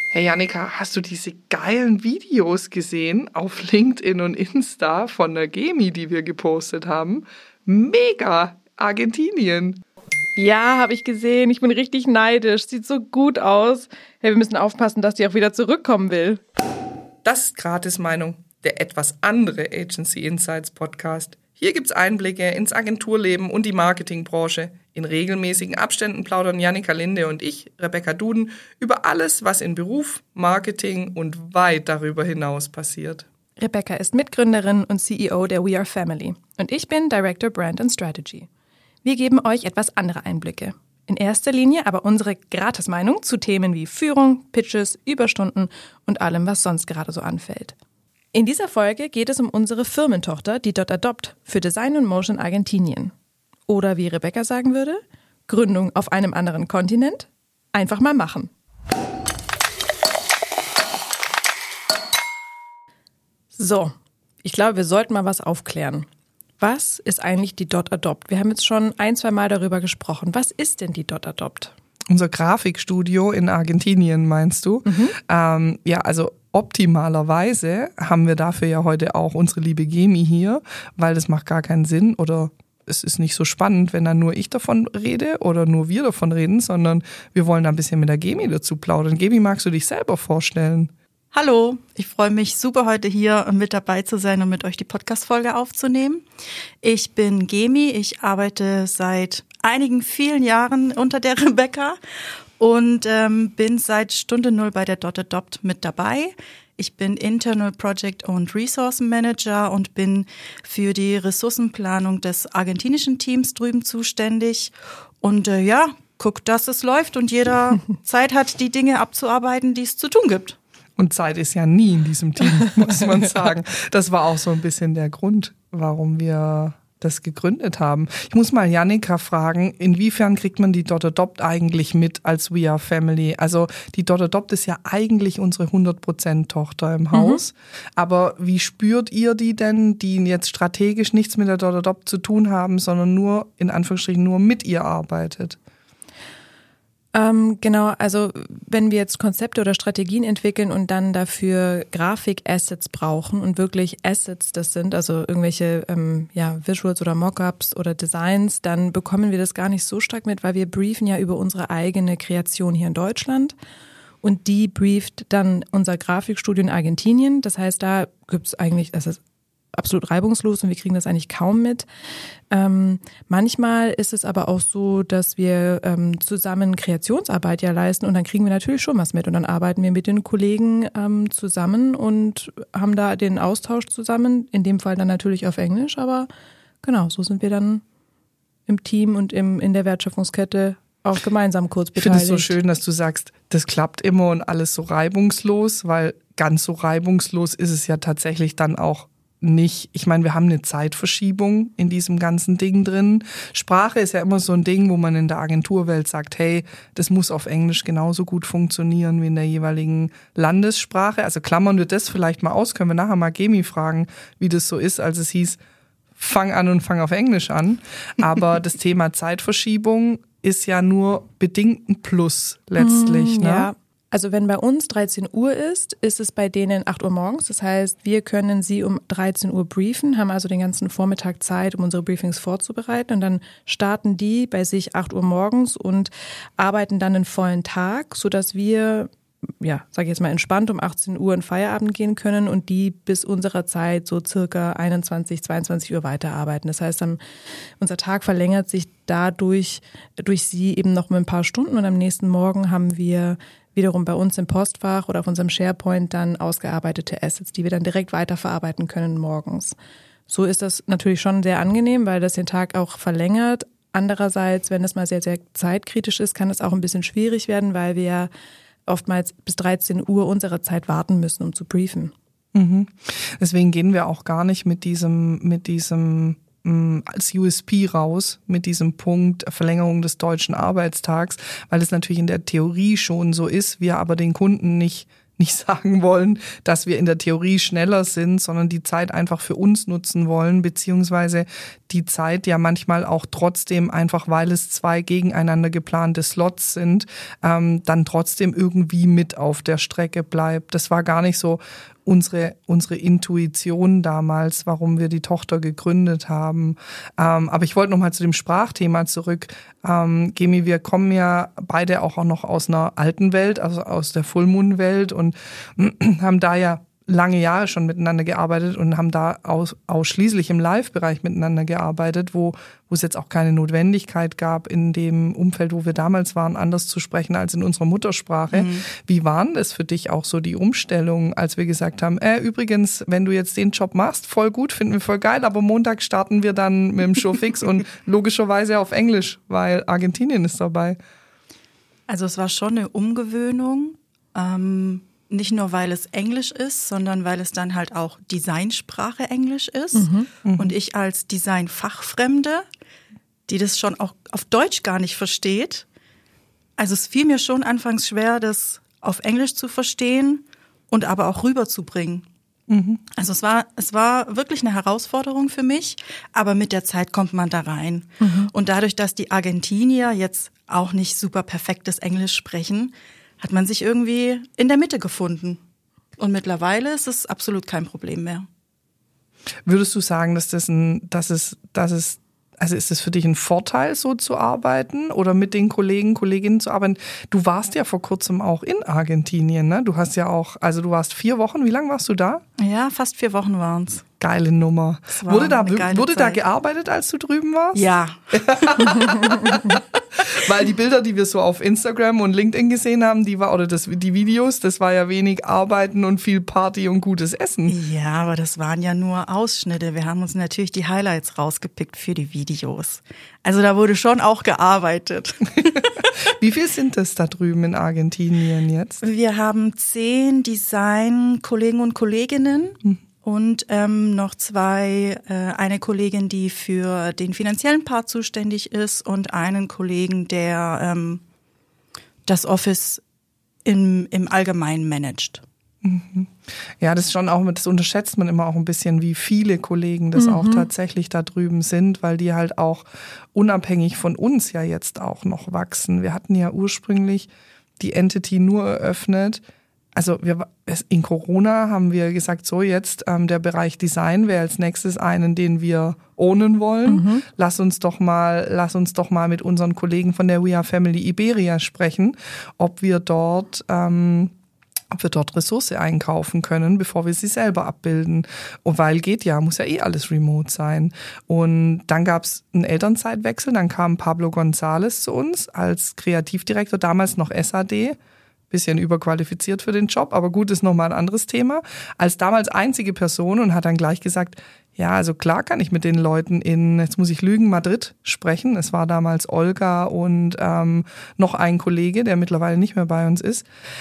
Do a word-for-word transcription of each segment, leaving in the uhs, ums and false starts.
Hey Jannika, hast du diese geilen Videos gesehen auf LinkedIn und Insta von der Gemi, die wir gepostet haben? Mega! Argentinien. Ja, habe ich gesehen. Ich bin richtig neidisch. Sieht so gut aus. Hey, wir müssen aufpassen, dass die auch wieder zurückkommen will. Das ist Gratis-Meinung, der etwas andere Agency Insights Podcast. Hier gibt's Einblicke ins Agenturleben und die Marketingbranche. In regelmäßigen Abständen plaudern Jannika Linde und ich, Rebecca Duden, über alles, was in Beruf, Marketing und weit darüber hinaus passiert. Rebecca ist Mitgründerin und C E O der We Are Family und ich bin Director Brand and Strategy. Wir geben euch etwas andere Einblicke. In erster Linie aber unsere Gratis-Meinung zu Themen wie Führung, Pitches, Überstunden und allem, was sonst gerade so anfällt. In dieser Folge geht es um unsere Firmentochter, die Dot Adopt, für Design und Motion Argentinien. Oder wie Rebecca sagen würde, Gründung auf einem anderen Kontinent? Einfach mal machen. So, ich glaube, wir sollten mal was aufklären. Was ist eigentlich die Dot Adopt? Wir haben jetzt schon ein, zwei Mal darüber gesprochen. Was ist denn die Dot Adopt? Unser Grafikstudio in Argentinien, meinst du? Mhm. Ähm, ja, also optimalerweise haben wir dafür ja heute auch unsere liebe Gemi hier, weil das macht gar keinen Sinn oder es ist nicht so spannend, wenn dann nur ich davon rede oder nur wir davon reden, sondern wir wollen da ein bisschen mit der Gemi dazu plaudern. Gemi, magst du dich selber vorstellen? Hallo, ich freue mich super, heute hier mit dabei zu sein und mit euch die Podcast-Folge aufzunehmen. Ich bin Gemi, ich arbeite seit einigen vielen Jahren unter der Rebecca und ähm, bin seit Stunde Null bei der Dot Adopt mit dabei. Ich bin Internal Project und Resource Manager und bin für die Ressourcenplanung des argentinischen Teams drüben zuständig. Und äh, ja, guck, dass es läuft und jeder Zeit hat, die Dinge abzuarbeiten, die es zu tun gibt. Und Zeit ist ja nie in diesem Team, muss man sagen. Das war auch so ein bisschen der Grund, warum wir das gegründet haben. Ich muss mal Jannika fragen, inwiefern kriegt man die Dot Adopt eigentlich mit als We Are Family? Also die Dot Adopt ist ja eigentlich unsere hundert Prozent Tochter im Haus. Mhm. Aber wie spürt ihr die denn, die jetzt strategisch nichts mit der Dot Adopt zu tun haben, sondern nur, in Anführungsstrichen, nur mit ihr arbeitet? Ähm, genau, also wenn wir jetzt Konzepte oder Strategien entwickeln und dann dafür Grafik-Assets brauchen und wirklich Assets das sind, also irgendwelche ähm, ja, Visuals oder Mockups oder Designs, dann bekommen wir das gar nicht so stark mit, weil wir briefen ja über unsere eigene Kreation hier in Deutschland und die brieft dann unser Grafikstudio in Argentinien. Das heißt, da gibt's eigentlich, das ist absolut reibungslos und wir kriegen das eigentlich kaum mit. Ähm, manchmal ist es aber auch so, dass wir ähm, zusammen Kreationsarbeit ja leisten und dann kriegen wir natürlich schon was mit und dann arbeiten wir mit den Kollegen ähm, zusammen und haben da den Austausch zusammen, in dem Fall dann natürlich auf Englisch, aber genau, so sind wir dann im Team und im in der Wertschöpfungskette auch gemeinsam kurz beteiligt. Ich finde es so schön, dass du sagst, das klappt immer und alles so reibungslos, weil ganz so reibungslos ist es ja tatsächlich dann auch nicht. Ich meine, wir haben eine Zeitverschiebung in diesem ganzen Ding drin. Sprache ist ja immer so ein Ding, wo man in der Agenturwelt sagt, hey, das muss auf Englisch genauso gut funktionieren wie in der jeweiligen Landessprache. Also klammern wir das vielleicht mal aus, können wir nachher mal Gemi fragen, wie das so ist, als es hieß, fang an und fang auf Englisch an. Aber das Thema Zeitverschiebung ist ja nur bedingt ein Plus letztlich. Mm, ne? Ja. Also wenn bei uns dreizehn Uhr ist, ist es bei denen acht Uhr morgens. Das heißt, wir können sie um dreizehn Uhr briefen, haben also den ganzen Vormittag Zeit, um unsere Briefings vorzubereiten. Und dann starten die bei sich acht Uhr morgens und arbeiten dann einen vollen Tag, sodass wir, ja, sage ich jetzt mal entspannt, um achtzehn Uhr in Feierabend gehen können und die bis unserer Zeit so circa einundzwanzig, zweiundzwanzig Uhr weiterarbeiten. Das heißt, dann, unser Tag verlängert sich dadurch durch sie eben noch mit ein paar Stunden und am nächsten Morgen haben wir wiederum bei uns im Postfach oder auf unserem SharePoint dann ausgearbeitete Assets, die wir dann direkt weiterverarbeiten können morgens. So ist das natürlich schon sehr angenehm, weil das den Tag auch verlängert. Andererseits, wenn es mal sehr, sehr zeitkritisch ist, kann es auch ein bisschen schwierig werden, weil wir ja oftmals bis dreizehn Uhr unserer Zeit warten müssen, um zu briefen. Mhm. Deswegen gehen wir auch gar nicht mit diesem, mit diesem als U S P raus mit diesem Punkt Verlängerung des deutschen Arbeitstags, weil es natürlich in der Theorie schon so ist, wir aber den Kunden nicht nicht sagen wollen, dass wir in der Theorie schneller sind, sondern die Zeit einfach für uns nutzen wollen, beziehungsweise die Zeit ja manchmal auch trotzdem einfach, weil es zwei gegeneinander geplante Slots sind, ähm, dann trotzdem irgendwie mit auf der Strecke bleibt. Das war gar nicht so unsere unsere Intuition damals, warum wir die Tochter gegründet haben. Ähm, aber ich wollte noch mal zu dem Sprachthema zurück. Ähm, Gemi, wir kommen ja beide auch noch aus einer alten Welt, also aus der Full-Moon-Welt und haben da ja lange Jahre schon miteinander gearbeitet und haben da aus, ausschließlich im Live-Bereich miteinander gearbeitet, wo, wo es jetzt auch keine Notwendigkeit gab, in dem Umfeld, wo wir damals waren, anders zu sprechen als in unserer Muttersprache. Mhm. Wie waren das für dich auch so die Umstellung, als wir gesagt haben, äh, übrigens, wenn du jetzt den Job machst, voll gut, finden wir voll geil, aber Montag starten wir dann mit dem Showfix und logischerweise auf Englisch, weil Argentinien ist dabei. Also es war schon eine Umgewöhnung, ähm nicht nur, weil es Englisch ist, sondern weil es dann halt auch Designsprache Englisch ist. Mhm, und ich als Designfachfremde, die das schon auch auf Deutsch gar nicht versteht. Also es fiel mir schon anfangs schwer, das auf Englisch zu verstehen und aber auch rüberzubringen. Mhm. Also es war, es war wirklich eine Herausforderung für mich, aber mit der Zeit kommt man da rein. Mhm. Und dadurch, dass die Argentinier jetzt auch nicht super perfektes Englisch sprechen, hat man sich irgendwie in der Mitte gefunden. Und mittlerweile ist es absolut kein Problem mehr. Würdest du sagen, dass das ein, dass es, dass es, also ist es für dich ein Vorteil, so zu arbeiten oder mit den Kollegen, Kolleginnen zu arbeiten? Du warst ja vor kurzem auch in Argentinien, ne? Du hast ja auch, also du warst vier Wochen, wie lange warst du da? Ja, fast vier Wochen waren es. Geile Nummer. Wurde da, wurde da gearbeitet, als du drüben warst? Ja. Weil die Bilder, die wir so auf Instagram und LinkedIn gesehen haben, die war, oder das, die Videos, das war ja wenig Arbeiten und viel Party und gutes Essen. Ja, aber das waren ja nur Ausschnitte. Wir haben uns natürlich die Highlights rausgepickt für die Videos. Also da wurde schon auch gearbeitet. Wie viel sind das da drüben in Argentinien jetzt? Wir haben zehn Design-Kollegen und Kolleginnen. Hm. Und ähm, noch zwei, äh, eine Kollegin, die für den finanziellen Part zuständig ist und einen Kollegen, der ähm, das Office im, im Allgemeinen managt. Mhm. Ja, das ist schon auch, das unterschätzt man immer auch ein bisschen, wie viele Kollegen das mhm. auch tatsächlich da drüben sind, weil die halt auch unabhängig von uns ja jetzt auch noch wachsen. Wir hatten ja ursprünglich die Entity nur eröffnet. Also wir, in Corona haben wir gesagt, so jetzt ähm, der Bereich Design wäre als nächstes einen, den wir ownen wollen. Mhm. Lass uns doch mal, lass uns doch mal mit unseren Kollegen von der We Are Family Iberia sprechen, ob wir dort, ähm, ob wir dort Ressource einkaufen können, bevor wir sie selber abbilden. Und weil geht ja, muss ja eh alles remote sein. Und dann gab es einen Elternzeitwechsel, dann kam Pablo González zu uns als Kreativdirektor, damals noch S A D. Bisschen überqualifiziert für den Job, aber gut, ist nochmal ein anderes Thema. Als damals einzige Person und hat dann gleich gesagt, ja, also klar kann ich mit den Leuten in, jetzt muss ich lügen, Madrid sprechen. Es war damals Olga und ähm, noch ein Kollege, der mittlerweile nicht mehr bei uns ist.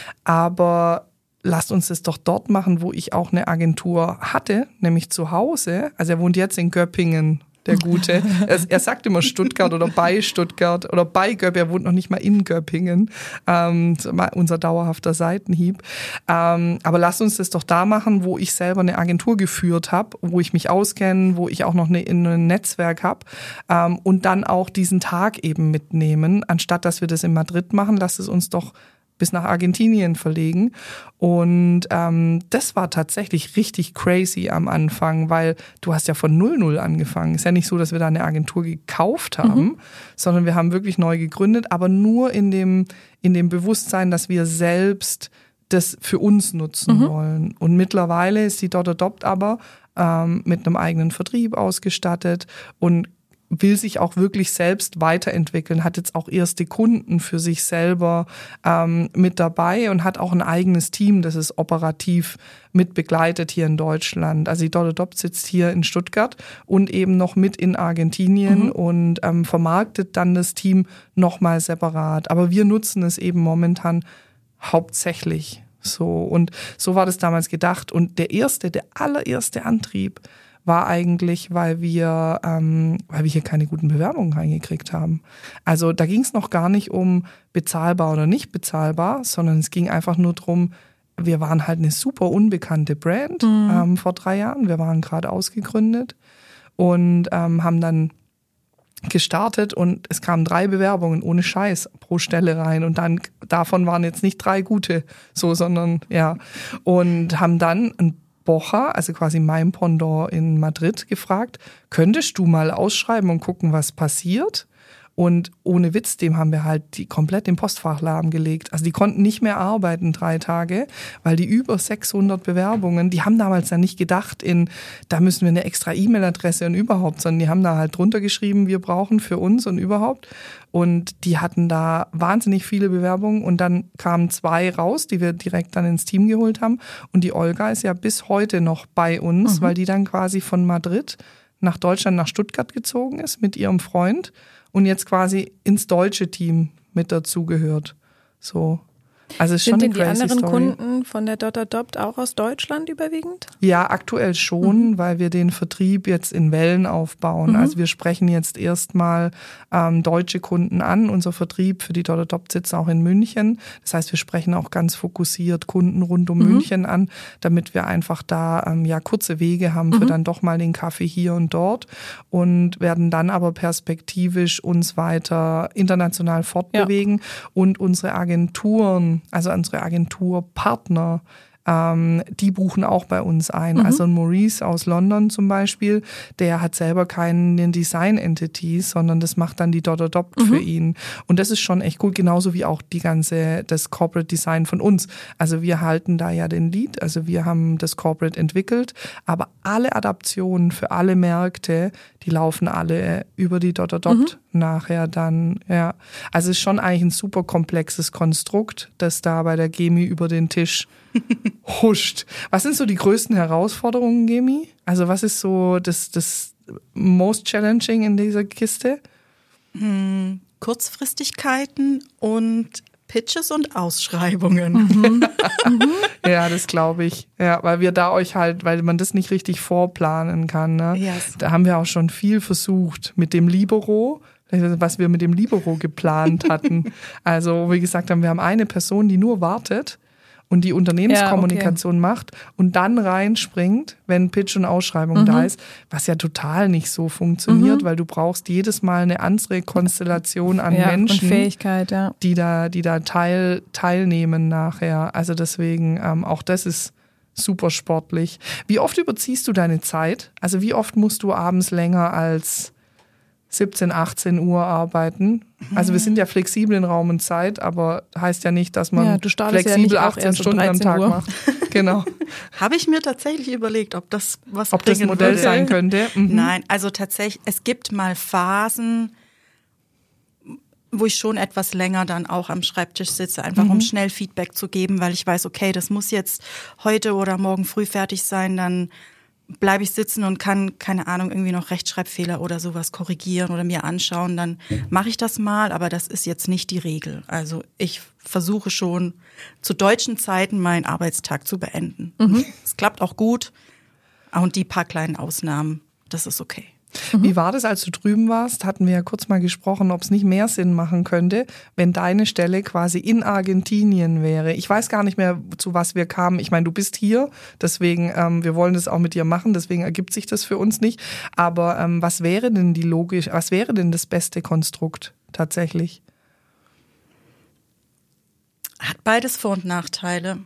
Aber lasst uns das doch dort machen, wo ich auch eine Agentur hatte, nämlich zu Hause. Also er wohnt jetzt in Göppingen. Der Gute. Er, er sagt immer Stuttgart oder bei Stuttgart oder bei Göppingen. Er wohnt noch nicht mal in Göppingen. Ähm, unser dauerhafter Seitenhieb. Ähm, aber lasst uns das doch da machen, wo ich selber eine Agentur geführt habe, wo ich mich auskenne, wo ich auch noch eine, ein Netzwerk habe. Ähm, und dann auch diesen Tag eben mitnehmen. Anstatt dass wir das in Madrid machen, lasst es uns doch bis nach Argentinien verlegen. Und ähm, das war tatsächlich richtig crazy am Anfang, weil du hast ja von null null angefangen. Ist ja nicht so, dass wir da eine Agentur gekauft haben, mhm. sondern wir haben wirklich neu gegründet, aber nur in dem, in dem Bewusstsein, dass wir selbst das für uns nutzen mhm. wollen. Und mittlerweile ist die Dot Adopt aber ähm, mit einem eigenen Vertrieb ausgestattet und will sich auch wirklich selbst weiterentwickeln, hat jetzt auch erste Kunden für sich selber ähm, mit dabei und hat auch ein eigenes Team, das es operativ mit begleitet hier in Deutschland. Also die Dot Adopt sitzt hier in Stuttgart und eben noch mit in Argentinien mhm. und ähm, vermarktet dann das Team nochmal separat. Aber wir nutzen es eben momentan hauptsächlich so. Und so war das damals gedacht. Und der erste, der allererste Antrieb war eigentlich, weil wir, ähm, weil wir hier keine guten Bewerbungen reingekriegt haben. Also da ging es noch gar nicht um bezahlbar oder nicht bezahlbar, sondern es ging einfach nur darum, wir waren halt eine super unbekannte Brand mhm. ähm, vor drei Jahren. Wir waren gerade ausgegründet und ähm, haben dann gestartet und es kamen drei Bewerbungen ohne Scheiß pro Stelle rein und dann davon waren jetzt nicht drei gute, so, sondern ja, und haben dann ein Bocha, also quasi mein Pendant in Madrid, gefragt, könntest du mal ausschreiben und gucken, was passiert? Und ohne Witz, dem haben wir halt die komplett im Postfach lahmgelegt. Also die konnten nicht mehr arbeiten drei Tage, weil die über sechshundert Bewerbungen, die haben damals dann nicht gedacht in, da müssen wir eine extra E-Mail-Adresse und überhaupt, sondern die haben da halt drunter geschrieben, wir brauchen für uns und überhaupt. Und die hatten da wahnsinnig viele Bewerbungen und dann kamen zwei raus, die wir direkt dann ins Team geholt haben. Und die Olga ist ja bis heute noch bei uns, mhm. weil die dann quasi von Madrid nach Deutschland, nach Stuttgart gezogen ist mit ihrem Freund. Und jetzt quasi ins deutsche Team mit dazugehört. So. Also ist schon Sind eine denn die crazy anderen Story. Kunden von der Dot Adopt auch aus Deutschland überwiegend? Ja, aktuell schon, mhm. weil wir den Vertrieb jetzt in Wellen aufbauen. Mhm. Also wir sprechen jetzt erstmal ähm, deutsche Kunden an. Unser Vertrieb für die Dot Adopt sitzt auch in München. Das heißt, wir sprechen auch ganz fokussiert Kunden rund um mhm. München an, damit wir einfach da ähm, ja kurze Wege haben für mhm. dann doch mal den Kaffee hier und dort und werden dann aber perspektivisch uns weiter international fortbewegen ja. und unsere Agenturen, also unsere Agenturpartner, ähm, die buchen auch bei uns ein. Mhm. Also ein Maurice aus London zum Beispiel, der hat selber keine Design-Entities, sondern das macht dann die Dot Adopt mhm. für ihn. Und das ist schon echt cool, genauso wie auch die ganze, das Corporate Design von uns. Also wir halten da ja den Lead, also wir haben das Corporate entwickelt, aber alle Adaptionen für alle Märkte, die laufen alle über die Dot Adopt mhm. nachher dann, ja. Also es ist schon eigentlich ein super komplexes Konstrukt, das da bei der Gemi über den Tisch huscht. Was sind so die größten Herausforderungen, Gemi? Also was ist so das, das most challenging in dieser Kiste? Hm, Kurzfristigkeiten und Pitches und Ausschreibungen. Mhm. Ja, das glaube ich. Ja, weil wir da euch halt, weil man das nicht richtig vorplanen kann. Ne? Yes. Da haben wir auch schon viel versucht mit dem Libero, was wir mit dem Libero geplant hatten. Also, wie gesagt haben, wir haben eine Person, die nur wartet und die Unternehmenskommunikation ja, okay. macht und dann reinspringt, wenn Pitch und Ausschreibung mhm. da ist, was ja total nicht so funktioniert, mhm. weil du brauchst jedes Mal eine andere Konstellation an ja, Menschen, und Fähigkeit, ja. die da, die da teil, teilnehmen nachher. Also deswegen, ähm, auch das ist super sportlich. Wie oft überziehst du deine Zeit? Also wie oft musst du abends länger als siebzehn, achtzehn Uhr arbeiten? Also wir sind ja flexibel in Raum und Zeit, aber heißt ja nicht, dass man ja, flexibel ja achtzehn Stunden am Tag Uhr. macht. Genau. Habe ich mir tatsächlich überlegt, ob das was ob das Modell würde. sein könnte. Mhm. Nein, also tatsächlich, es gibt mal Phasen, wo ich schon etwas länger dann auch am Schreibtisch sitze, einfach mhm. um schnell Feedback zu geben, weil ich weiß, okay, das muss jetzt heute oder morgen früh fertig sein, dann bleibe ich sitzen und kann, keine Ahnung, irgendwie noch Rechtschreibfehler oder sowas korrigieren oder mir anschauen, dann mache ich das mal, aber das ist jetzt nicht die Regel. Also ich versuche schon zu deutschen Zeiten meinen Arbeitstag zu beenden. Mhm. Es klappt auch gut und die paar kleinen Ausnahmen, das ist okay. Wie war das, als du drüben warst? Hatten wir ja kurz mal gesprochen, ob es nicht mehr Sinn machen könnte, wenn deine Stelle quasi in Argentinien wäre. Ich weiß gar nicht mehr, zu was wir kamen. Ich meine, du bist hier, deswegen, ähm, wir wollen das auch mit dir machen, deswegen ergibt sich das für uns nicht. Aber ähm, was wäre denn die logisch, was wäre denn das beste Konstrukt tatsächlich? Hat beides Vor- und Nachteile.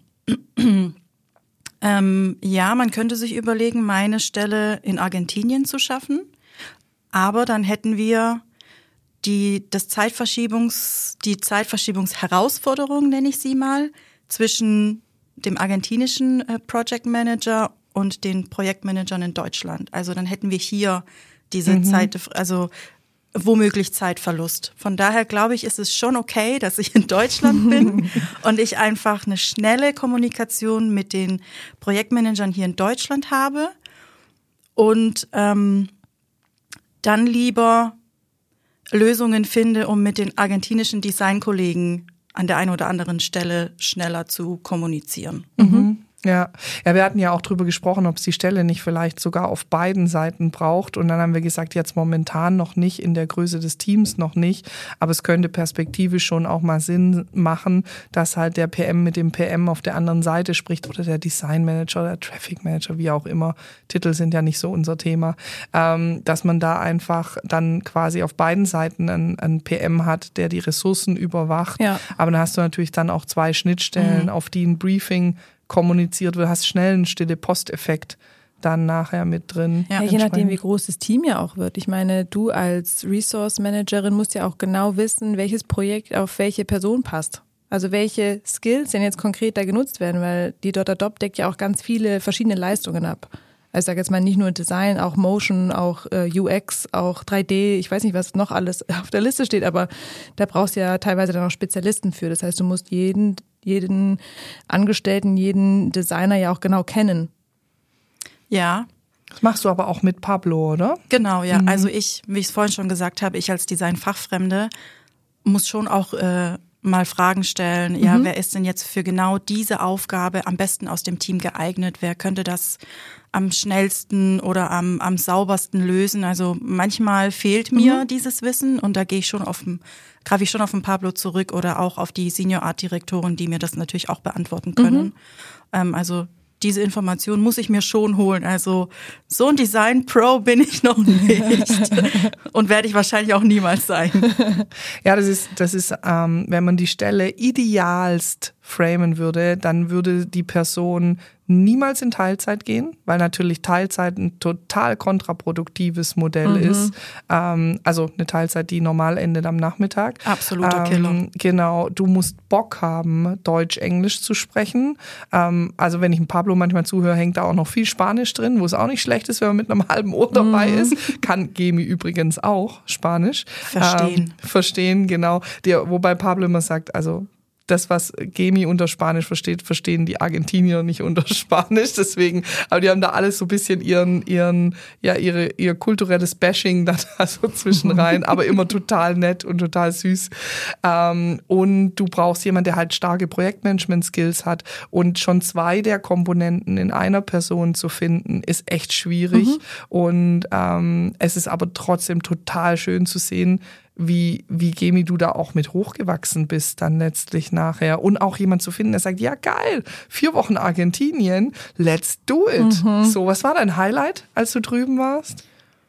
ähm, ja, man könnte sich überlegen, meine Stelle in Argentinien zu schaffen. Aber dann hätten wir die, das Zeitverschiebungs, die Zeitverschiebungsherausforderung, nenne ich sie mal, zwischen dem argentinischen Project Manager und den Projektmanagern in Deutschland. Also dann hätten wir hier diese mhm. Zeit, also womöglich Zeitverlust. Von daher glaube ich, ist es schon okay, dass ich in Deutschland bin und ich einfach eine schnelle Kommunikation mit den Projektmanagern hier in Deutschland habe und ähm, dann lieber Lösungen finde, um mit den argentinischen Designkollegen an der einen oder anderen Stelle schneller zu kommunizieren. Mhm. Ja. ja, wir hatten ja auch drüber gesprochen, ob es die Stelle nicht vielleicht sogar auf beiden Seiten braucht. Und dann haben wir gesagt, jetzt momentan noch nicht, in der Größe des Teams noch nicht. Aber es könnte perspektivisch schon auch mal Sinn machen, dass halt der P M mit dem P M auf der anderen Seite spricht oder der Design Manager, der Traffic Manager, wie auch immer. Titel sind ja nicht so unser Thema. Ähm, dass man da einfach dann quasi auf beiden Seiten einen, einen P M hat, der die Ressourcen überwacht. Ja. Aber dann hast du natürlich dann auch zwei Schnittstellen, mhm. auf die ein Briefing kommuniziert wird, hast schnell einen stille Posteffekt dann nachher mit drin. Ja, je nachdem, wie groß das Team ja auch wird. Ich meine, du als Resource Managerin musst ja auch genau wissen, welches Projekt auf welche Person passt. Also welche Skills denn jetzt konkret da genutzt werden, weil die Dot-Adopt deckt ja auch ganz viele verschiedene Leistungen ab. Also ich sage jetzt mal nicht nur Design, auch Motion, auch äh, U X, auch drei D, ich weiß nicht, was noch alles auf der Liste steht, aber da brauchst du ja teilweise dann auch Spezialisten für. Das heißt, du musst jeden, jeden Angestellten, jeden Designer ja auch genau kennen. Ja. Das machst du aber auch mit Pablo, oder? Genau, ja. Mhm. Also ich, wie ich es vorhin schon gesagt habe, ich als Design-Fachfremde muss schon auch äh, mal Fragen stellen. Ja, mhm. wer ist denn jetzt für genau diese Aufgabe am besten aus dem Team geeignet? Wer könnte das am schnellsten oder am, am saubersten lösen? Also manchmal fehlt mir mhm. dieses Wissen und da gehe ich schon auf den, greife ich schon auf den Pablo zurück oder auch auf die Senior Art Direktoren, die mir das natürlich auch beantworten können. Mhm. Ähm, also diese Information muss ich mir schon holen. Also so ein Design-Pro bin ich noch nicht und werde ich wahrscheinlich auch niemals sein. Ja, das ist, das ist, ähm, wenn man die Stelle idealst framen würde, dann würde die Person niemals in Teilzeit gehen, weil natürlich Teilzeit ein total kontraproduktives Modell mhm. ist. Ähm, also eine Teilzeit, die normal endet am Nachmittag. Absoluter Killer. Ähm, genau, du musst Bock haben, Deutsch-Englisch zu sprechen. Ähm, also wenn ich ein Pablo manchmal zuhöre, hängt da auch noch viel Spanisch drin, wo es auch nicht schlecht ist, wenn man mit einem halben Ohr dabei mhm. ist. Kann Gemi übrigens auch Spanisch. Verstehen. Ähm, verstehen, genau. Der, wobei Pablo immer sagt, also das, was Gemi unter Spanisch versteht, verstehen die Argentinier nicht unter Spanisch. Deswegen, aber die haben da alles so ein bisschen ihren, ihren, ja, ihre, ihr kulturelles Bashing da, da so zwischen rein, aber immer total nett und total süß. Ähm, und du brauchst jemanden, der halt starke Projektmanagement-Skills hat. Und schon zwei der Komponenten in einer Person zu finden, ist echt schwierig. Mhm. Und ähm, es ist aber trotzdem total schön zu sehen, wie, wie Gemi du da auch mit hochgewachsen bist dann letztlich nachher. Und auch jemand zu finden, der sagt, ja geil, vier Wochen Argentinien, let's do it. Mhm. So, was war dein Highlight, als du drüben warst?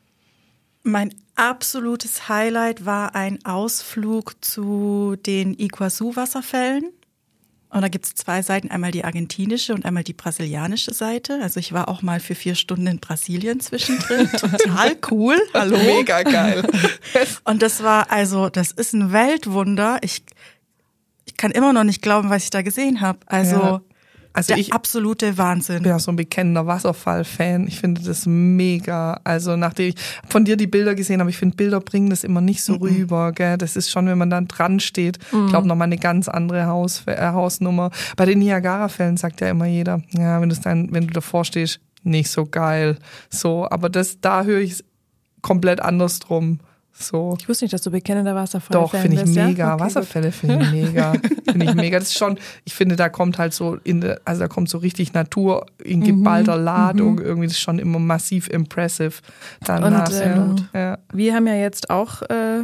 Mein absolutes Highlight war ein Ausflug zu den Iguazu-Wasserfällen. Und da gibt es zwei Seiten, einmal die argentinische und einmal die brasilianische Seite. Also ich war auch mal für vier Stunden in Brasilien zwischendrin. Total cool. Hallo. Mega geil. Und das war, also das ist ein Weltwunder. Ich, ich kann immer noch nicht glauben, was ich da gesehen habe. Also, ja. Also der ich absolute Wahnsinn. Ich bin auch so ein bekennender Wasserfall-Fan. Ich finde das mega. Also nachdem ich von dir die Bilder gesehen habe, ich finde, Bilder bringen das immer nicht so mhm. rüber. Gell? Das ist schon, wenn man dann dran steht, mhm. ich glaube, nochmal eine ganz andere Haus, äh, Hausnummer. Bei den Niagara-Fällen sagt ja immer jeder, ja, wenn, dann, wenn du davor stehst, nicht so geil. So, aber das, da höre ich es komplett andersrum. So. Ich wusste nicht, dass du bekennender Wasserfall bist. Doch, finde ich bist, mega. Ja? Okay, Wasserfälle finde ich mega. Finde ich mega. Das ist schon, ich finde, da kommt halt so in der, also da kommt so richtig Natur in geballter mhm. Ladung. Mhm. Irgendwie, das ist schon immer massiv impressive. Danach, Und ähm, ja. wir haben ja jetzt auch äh,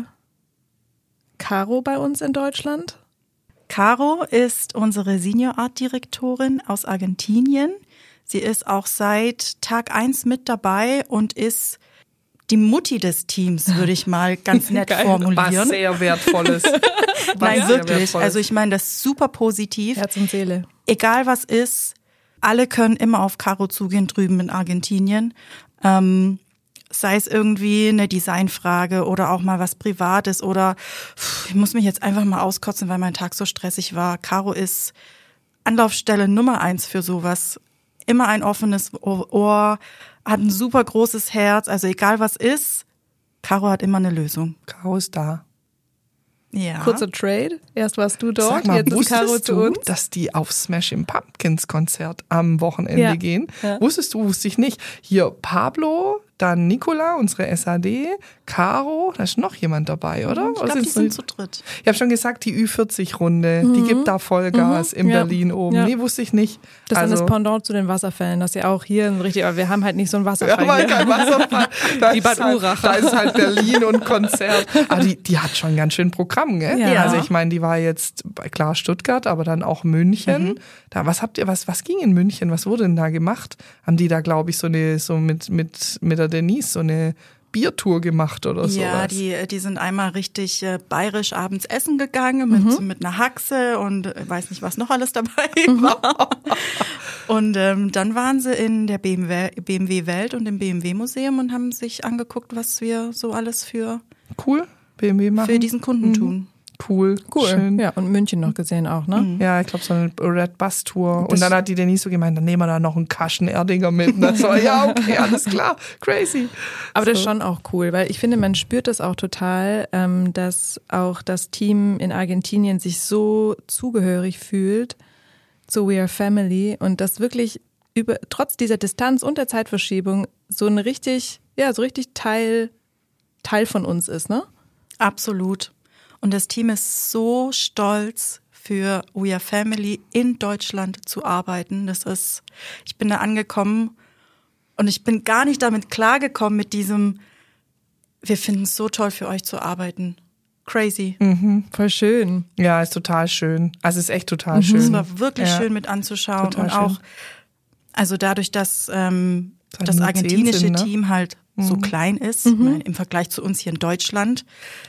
Caro bei uns in Deutschland. Caro ist unsere Senior Art Direktorin aus Argentinien. Sie ist auch seit Tag eins mit dabei und ist die Mutti des Teams, würde ich mal ganz nett Geil, formulieren. Was sehr Wertvolles. Nein, sehr wirklich. Wertvolles. Also ich meine das ist super positiv. Herz und Seele. Egal was ist, alle können immer auf Caro zugehen drüben in Argentinien. Ähm, sei es irgendwie eine Designfrage oder auch mal was Privates oder pff, ich muss mich jetzt einfach mal auskotzen, weil mein Tag so stressig war. Caro ist Anlaufstelle Nummer eins für sowas. Immer ein offenes Ohr, hat ein super großes Herz, also egal was ist, Caro hat immer eine Lösung. Caro ist da. Ja. Kurzer Trade, erst warst du dort, Sag mal, jetzt ist Caro wusstest zu du, uns. dass die auf Smashing Pumpkins Konzert am Wochenende Ja. gehen? Ja. Wusstest du, wusste ich nicht. Hier Pablo, dann Nicola, unsere S A D, Caro, da ist noch jemand dabei, oder? Ich glaube, die sind zu dritt. Ich habe schon gesagt, die Ü vierzig Runde, mhm. die gibt da Vollgas mhm. in ja. Berlin oben. Ja. Nee, wusste ich nicht. Das ist also, dann das Pendant zu den Wasserfällen, das ist ja auch hier ein richtig, aber wir haben halt nicht so einen Wasserfall. Ja, hier. kein Wasserfall. Da Wie Bad halt, Urach. Da ist halt Berlin und Konzert. Aber die, die hat schon ganz schön Programm, gell? Ja. Also ich meine, die war jetzt bei klar Stuttgart, aber dann auch München. Mhm. Da, was habt ihr, was, was ging in München? Was wurde denn da gemacht? Haben die da, glaube ich, so eine, so mit, mit, mit der Denise so eine Biertour gemacht oder so? Ja, die, die sind einmal richtig äh, bayerisch abends essen gegangen mit, mhm. mit einer Haxe und äh, weiß nicht, was noch alles dabei mhm. war. Und ähm, dann waren sie in der B M W Welt und im B M W Museum und haben sich angeguckt, was wir so alles für, cool. B M W machen. für diesen Kunden mhm. tun. Cool, cool. Schön. Ja, und München noch gesehen auch, ne? Mhm. Ja, ich glaube, so eine Red Bus Tour. Und dann hat die Denise so gemeint, dann nehmen wir da noch einen Kaschen Erdinger mit. Und dann so, ja, okay, alles klar, crazy. Aber so. Das ist schon auch cool, weil ich finde, man spürt das auch total, ähm, dass auch das Team in Argentinien sich so zugehörig fühlt zu We Are Family und das wirklich über, trotz dieser Distanz und der Zeitverschiebung so ein richtig, ja, so richtig Teil, Teil von uns ist, ne? Absolut. Und das Team ist so stolz, für We Are Family in Deutschland zu arbeiten. Das ist, ich bin da angekommen und ich bin gar nicht damit klargekommen mit diesem, wir finden es so toll, für euch zu arbeiten. Crazy. Mhm, voll schön. Ja, ist total schön. Also ist echt total mhm. schön. Es war wirklich ja. schön mit anzuschauen Total und schön. auch, also dadurch, dass ähm, das, das argentinische sind, ne? Team halt mhm. so klein ist, mhm. im Vergleich zu uns hier in Deutschland,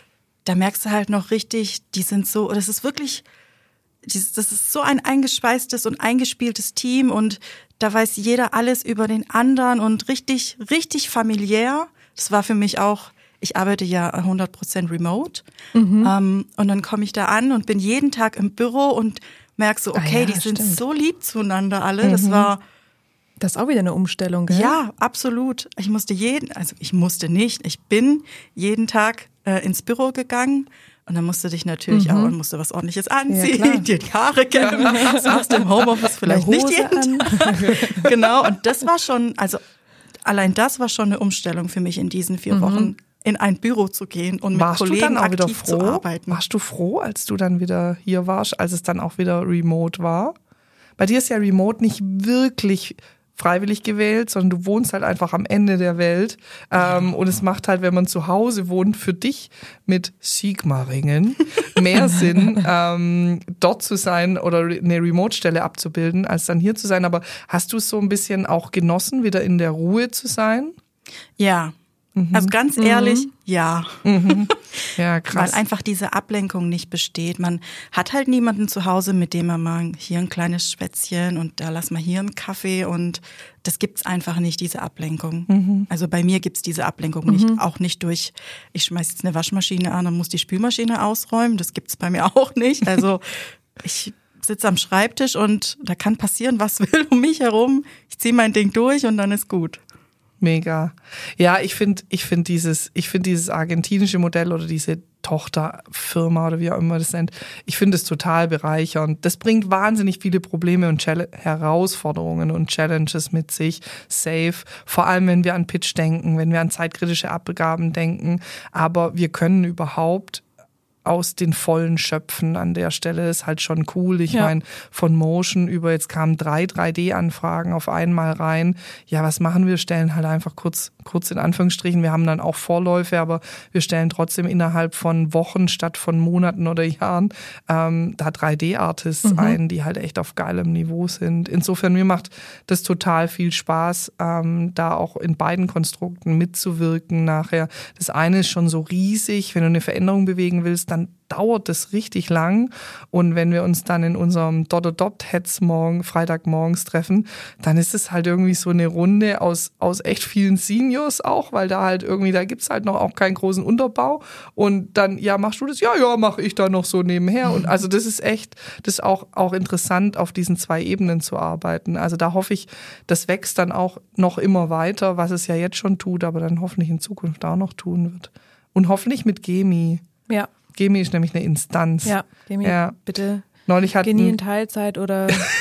da merkst du halt noch richtig, die sind so, das ist wirklich, das ist so ein eingeschweißtes und eingespieltes Team und da weiß jeder alles über den anderen und richtig, richtig familiär. Das war für mich auch, ich arbeite ja hundert Prozent remote mhm. um, und dann komme ich da an und bin jeden Tag im Büro und merke so, okay, ah ja, die sind stimmt. so lieb zueinander alle. Mhm. Das war Das ist auch wieder eine Umstellung, gell? Ja, absolut. Ich musste jeden, also ich musste nicht, ich bin jeden Tag äh, ins Büro gegangen und dann musste dich natürlich mhm. auch, musste was Ordentliches anziehen, ja, dir die Haare kämmen, das machst du im Homeoffice vielleicht nicht jeden Tag. Genau, und das war schon, also allein das war schon eine Umstellung für mich in diesen vier mhm. Wochen, in ein Büro zu gehen und mit warst Kollegen du dann auch aktiv wieder froh? zu arbeiten. Warst du froh, als du dann wieder hier warst, als es dann auch wieder remote war? Bei dir ist ja remote nicht wirklich freiwillig gewählt, sondern du wohnst halt einfach am Ende der Welt. Ähm, und es macht halt, wenn man zu Hause wohnt, für dich mit Sigmaringen mehr Sinn, ähm, dort zu sein oder eine Remote-Stelle abzubilden, als dann hier zu sein. Aber hast du es so ein bisschen auch genossen, wieder in der Ruhe zu sein? Ja. Also ganz ehrlich, mhm. ja. Mhm. Ja, krass. Weil einfach diese Ablenkung nicht besteht. Man hat halt niemanden zu Hause, mit dem man mal hier ein kleines Schwätzchen und da lass mal hier einen Kaffee und das gibt's einfach nicht, diese Ablenkung. Mhm. Also bei mir gibt's diese Ablenkung mhm. nicht. Auch nicht durch, ich schmeiß jetzt eine Waschmaschine an und muss die Spülmaschine ausräumen. Das gibt's bei mir auch nicht. Also ich sitze am Schreibtisch und da kann passieren, was will um mich herum. Ich ziehe mein Ding durch und dann ist gut. Mega. Ja, ich finde, ich finde dieses, ich finde dieses argentinische Modell oder diese Tochterfirma oder wie auch immer das nennt, ich finde es total bereichernd. Das bringt wahnsinnig viele Probleme und Chall- Herausforderungen und Challenges mit sich. Safe. Vor allem, wenn wir an Pitch denken, wenn wir an zeitkritische Abgaben denken. Aber wir können überhaupt aus den Vollen schöpfen an der Stelle ist halt schon cool. Ich ja. meine, von Motion über jetzt kamen drei drei D Anfragen auf einmal rein. Ja, was machen wir? Stellen halt einfach kurz, kurz in Anführungsstrichen. Wir haben dann auch Vorläufe, aber wir stellen trotzdem innerhalb von Wochen statt von Monaten oder Jahren ähm, da drei D Artists mhm. ein, die halt echt auf geilem Niveau sind. Insofern, mir macht das total viel Spaß, ähm, da auch in beiden Konstrukten mitzuwirken nachher. Das eine ist schon so riesig, wenn du eine Veränderung bewegen willst, dann dauert das richtig lang und wenn wir uns dann in unserem Dot-Adopt-Heads morgen, Freitagmorgens treffen, dann ist es halt irgendwie so eine Runde aus, aus echt vielen Seniors auch, weil da halt irgendwie, da gibt's halt noch auch keinen großen Unterbau und dann, ja, machst du das? Ja, ja, mache ich da noch so nebenher und also das ist echt, das ist auch, auch interessant, auf diesen zwei Ebenen zu arbeiten. Also da hoffe ich, das wächst dann auch noch immer weiter, was es ja jetzt schon tut, aber dann hoffentlich in Zukunft auch noch tun wird. Und hoffentlich mit Gemi. Ja. Gemi ist nämlich eine Instanz. Ja, Gemi, ja. bitte Neulich hatten, geh nie in Teilzeit oder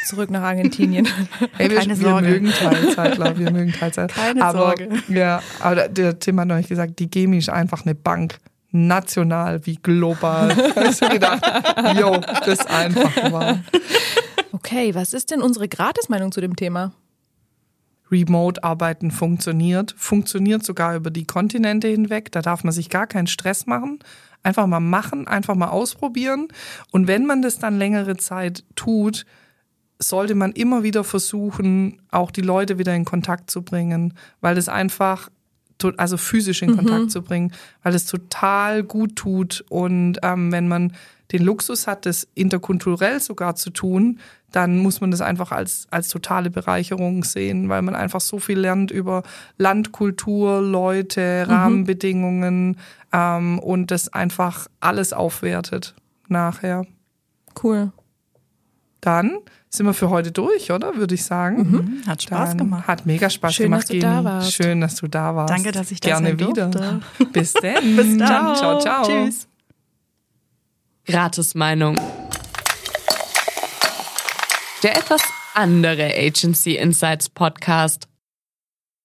zurück nach Argentinien. Hey, wir, Keine wir Sorge. mögen Teilzeitler, wir mögen Teilzeitler. Keine aber, Sorge. Ja, aber der Tim hat neulich gesagt, die Gemi ist einfach eine Bank. National wie global. Da hast du gedacht, jo, das ist einfach wahr. Okay, was ist denn unsere Gratismeinung zu dem Thema? Remote-Arbeiten funktioniert, funktioniert sogar über die Kontinente hinweg. Da darf man sich gar keinen Stress machen. Einfach mal machen, einfach mal ausprobieren. Und wenn man das dann längere Zeit tut, sollte man immer wieder versuchen, auch die Leute wieder in Kontakt zu bringen, weil das einfach, also physisch in Kontakt mhm. zu bringen, weil es total gut tut. Und ähm, wenn man den Luxus hat, das interkulturell sogar zu tun, dann muss man das einfach als, als totale Bereicherung sehen, weil man einfach so viel lernt über Land, Kultur, Leute, Rahmenbedingungen mhm. ähm, und das einfach alles aufwertet nachher. Cool. Dann sind wir für heute durch, oder? Würde ich sagen. Mhm. Hat Spaß Dann gemacht. Hat mega Spaß Schön, gemacht, dass du da Gemi. warst. Schön, dass du da warst. Danke, dass ich da Gerne sein wieder. durfte. Bis dann. Bis dann. Ciao, ciao, ciao. Tschüss. Gratismeinung. Der etwas andere Agency Insights Podcast.